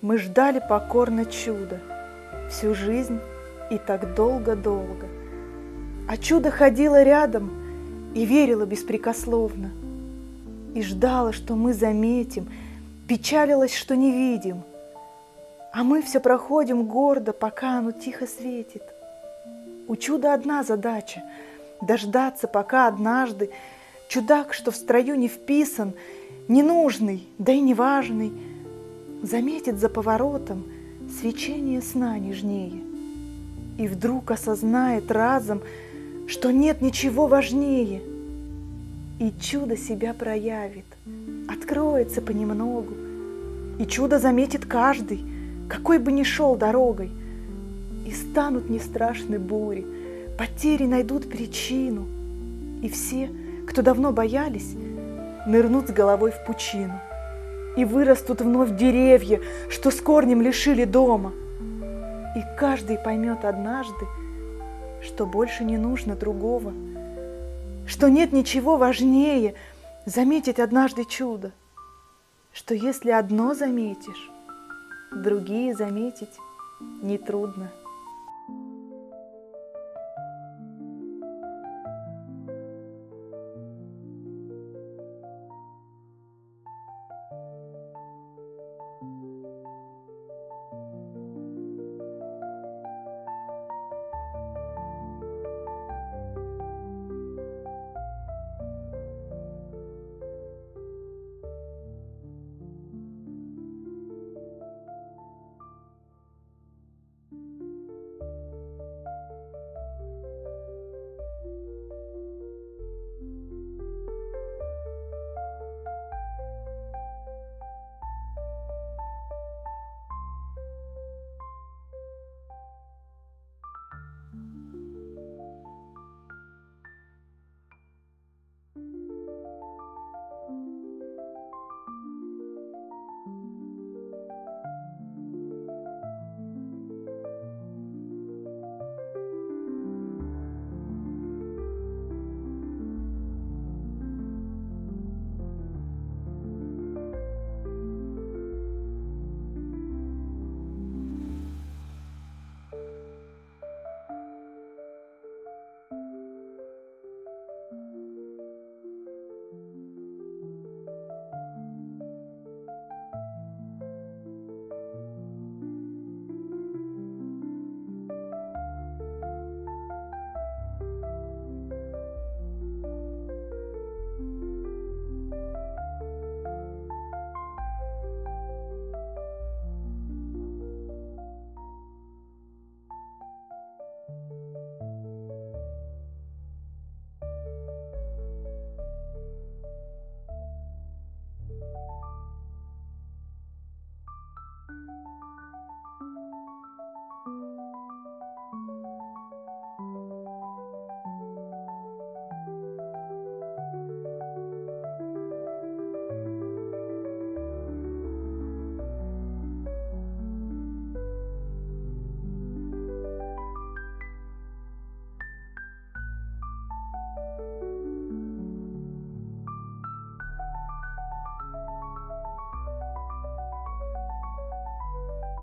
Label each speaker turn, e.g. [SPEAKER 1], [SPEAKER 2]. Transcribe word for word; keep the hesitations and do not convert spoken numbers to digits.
[SPEAKER 1] Мы ждали покорно чуда всю жизнь и так долго-долго. А чудо ходило рядом и верило беспрекословно. И ждала, что мы заметим, печалилась, что не видим. А мы все проходим гордо, пока оно тихо светит. У чуда одна задача — дождаться, пока однажды чудак, что в строю не вписан, ненужный, да и неважный, заметит за поворотом свечение сна нежнее и вдруг осознает разом, что нет ничего важнее, и чудо себя проявит, откроется понемногу, и чудо заметит каждый, какой бы ни шел дорогой, и станут не страшны бури, потери найдут причину, и все, кто давно боялись, нырнут с головой в пучину, и вырастут вновь деревья, что с корнем лишили дома, и каждый поймет однажды, что больше не нужно другого, что нет ничего важнее заметить однажды чудо, что если одно заметишь, другие заметить нетрудно.